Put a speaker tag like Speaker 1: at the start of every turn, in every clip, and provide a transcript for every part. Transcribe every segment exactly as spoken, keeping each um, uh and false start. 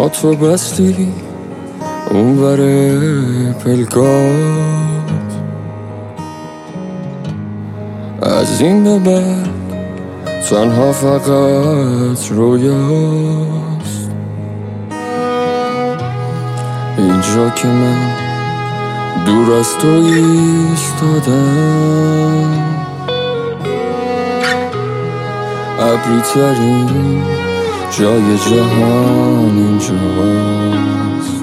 Speaker 1: اما تو بستی اون وره پلکات. از این به بعد تنها فقط رویاست اینجا که من دور از تو ایستادم. ابری ترین جای جهان اینجاست.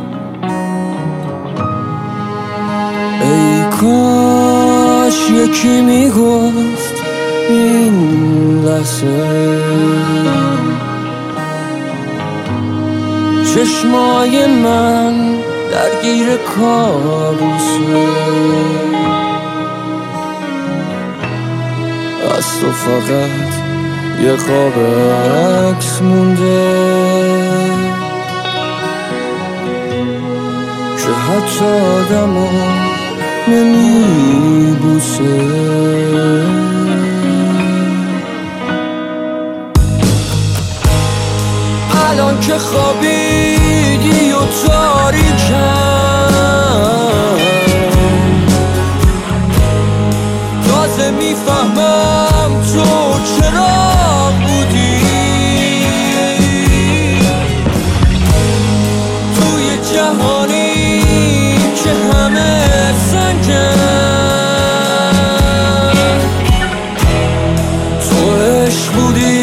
Speaker 1: ای کاش یکی میگفت این لحظه چشمای من درگیر کابوسه. از تو فقط یه خواب عکس مونده که حتی آدمو نمیبوسه. الان که خوابیدی و تاریکم تازه میفهمم تو چرا بودی توی جهانی که همه سنگن. تو عشق بودی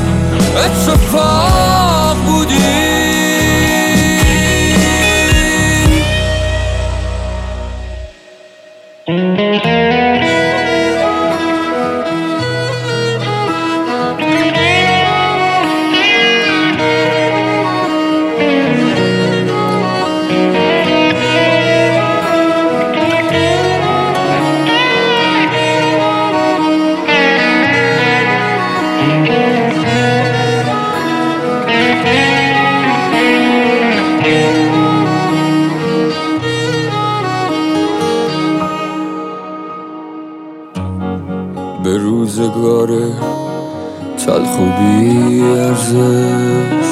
Speaker 1: اتفاق بودی. به روزگار تلخ و بی ارزش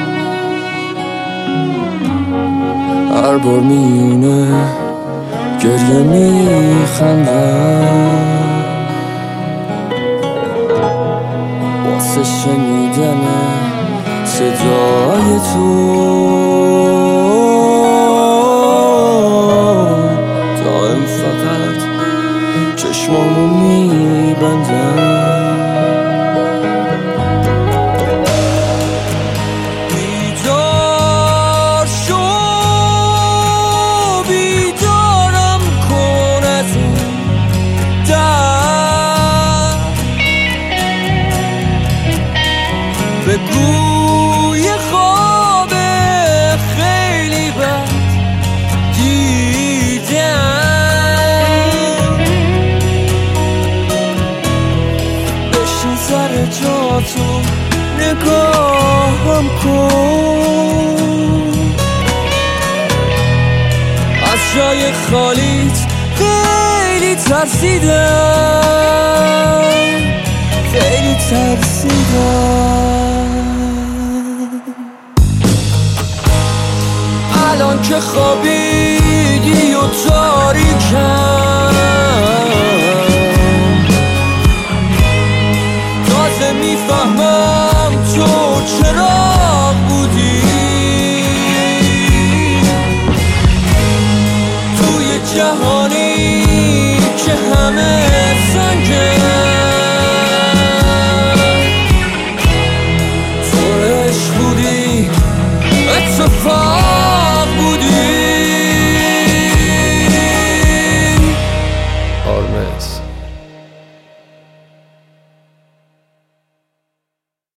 Speaker 1: هر بار میونه گریه میخندم واسه شنیدن صدای تو. دائم فقط چشمامو میبندم. بیدار شو بیدارم کن از این درد. بگو یه خواب خیلی بد دیدم. سر جا تو نگاهم کن. از جای خالیت خیلی ترسیدم خیلی ترسیدم. الان که خوابیدی و تاریکم